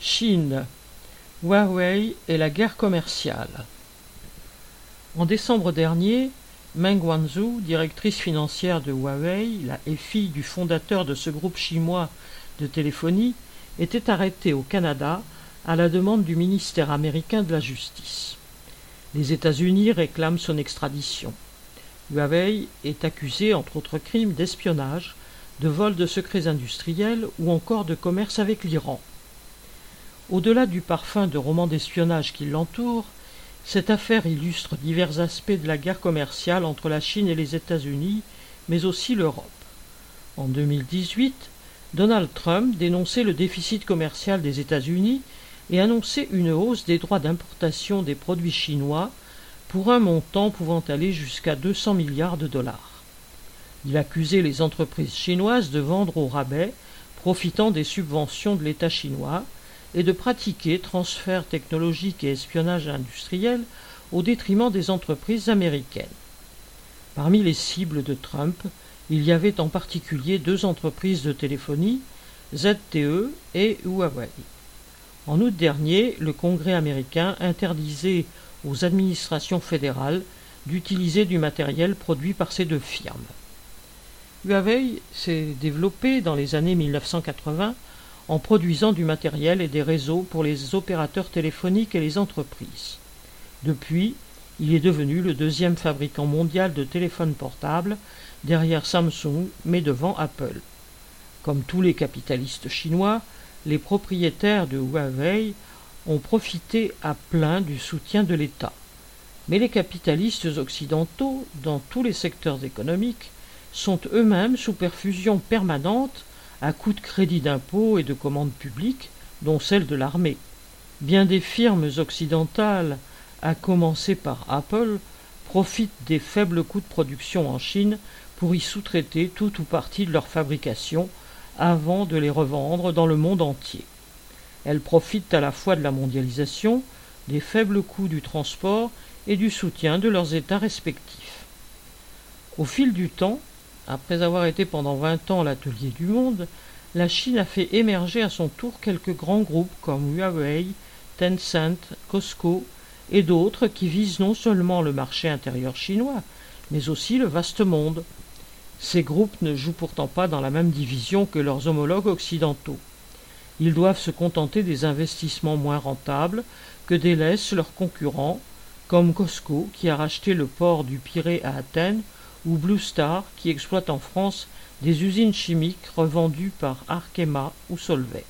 Chine, Huawei et la guerre commerciale. En décembre dernier, Meng Wanzhou, directrice financière de Huawei, et fille du fondateur de ce groupe chinois de téléphonie, était arrêtée au Canada à la demande du ministère américain de la Justice. Les États-Unis réclament son extradition. Huawei est accusé, entre autres crimes, d'espionnage, de vol de secrets industriels ou encore de commerce avec l'Iran. Au-delà du parfum de roman d'espionnage qui l'entoure, cette affaire illustre divers aspects de la guerre commerciale entre la Chine et les États-Unis, mais aussi l'Europe. En 2018, Donald Trump dénonçait le déficit commercial des États-Unis et annonçait une hausse des droits d'importation des produits chinois pour un montant pouvant aller jusqu'à 200 milliards de dollars. Il accusait les entreprises chinoises de vendre au rabais, profitant des subventions de l'État chinois, et de pratiquer transferts technologiques et espionnage industriel au détriment des entreprises américaines. Parmi les cibles de Trump, il y avait en particulier deux entreprises de téléphonie, ZTE et Huawei. En août dernier, le Congrès américain interdisait aux administrations fédérales d'utiliser du matériel produit par ces deux firmes. Huawei s'est développé dans les années 1980 en produisant du matériel et des réseaux pour les opérateurs téléphoniques et les entreprises. Depuis, il est devenu le deuxième fabricant mondial de téléphones portables, derrière Samsung, mais devant Apple. Comme tous les capitalistes chinois, les propriétaires de Huawei ont profité à plein du soutien de l'État. Mais les capitalistes occidentaux, dans tous les secteurs économiques, sont eux-mêmes sous perfusion permanente à coups de crédits d'impôts et de commandes publiques, dont celle de l'armée. Bien des firmes occidentales, à commencer par Apple, profitent des faibles coûts de production en Chine pour y sous-traiter tout ou partie de leur fabrication avant de les revendre dans le monde entier. Elles profitent à la fois de la mondialisation, des faibles coûts du transport et du soutien de leurs États respectifs. Au fil du temps, après avoir été pendant 20 ans l'atelier du monde, la Chine a fait émerger à son tour quelques grands groupes comme Huawei, Tencent, Costco et d'autres qui visent non seulement le marché intérieur chinois, mais aussi le vaste monde. Ces groupes ne jouent pourtant pas dans la même division que leurs homologues occidentaux. Ils doivent se contenter des investissements moins rentables que délaissent leurs concurrents, comme Costco qui a racheté le port du Pirée à Athènes, ou Blue Star qui exploite en France des usines chimiques revendues par Arkema ou Solvay.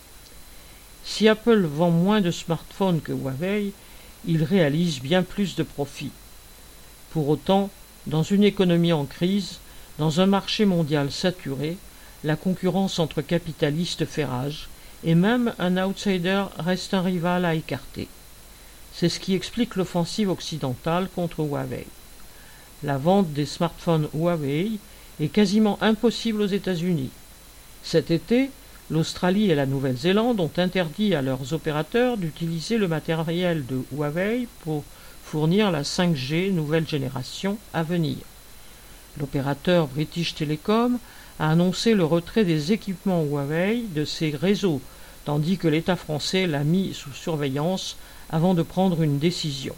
Si Apple vend moins de smartphones que Huawei, il réalise bien plus de profits. Pour autant, dans une économie en crise, dans un marché mondial saturé, la concurrence entre capitalistes fait rage, et même un outsider reste un rival à écarter. C'est ce qui explique l'offensive occidentale contre Huawei. La vente des smartphones Huawei est quasiment impossible aux États-Unis. Cet été, l'Australie et la Nouvelle-Zélande ont interdit à leurs opérateurs d'utiliser le matériel de Huawei pour fournir la 5G nouvelle génération à venir. L'opérateur British Telecom a annoncé le retrait des équipements Huawei de ses réseaux, tandis que l'État français l'a mis sous surveillance avant de prendre une décision.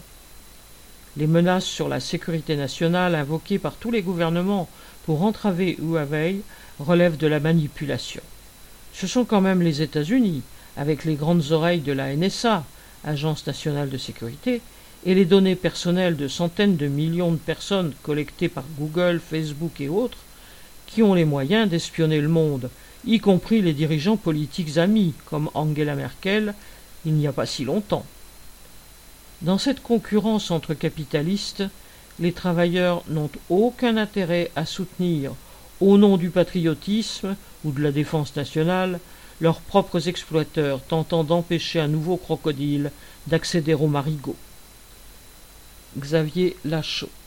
Les menaces sur la sécurité nationale invoquées par tous les gouvernements pour entraver Huawei relèvent de la manipulation. Ce sont quand même les États-Unis, avec les grandes oreilles de la NSA, Agence nationale de sécurité, et les données personnelles de centaines de millions de personnes collectées par Google, Facebook et autres, qui ont les moyens d'espionner le monde, y compris les dirigeants politiques amis, comme Angela Merkel, il n'y a pas si longtemps. Dans cette concurrence entre capitalistes, les travailleurs n'ont aucun intérêt à soutenir, au nom du patriotisme ou de la défense nationale, leurs propres exploiteurs tentant d'empêcher un nouveau crocodile d'accéder au marigot. Xavier Lachaud.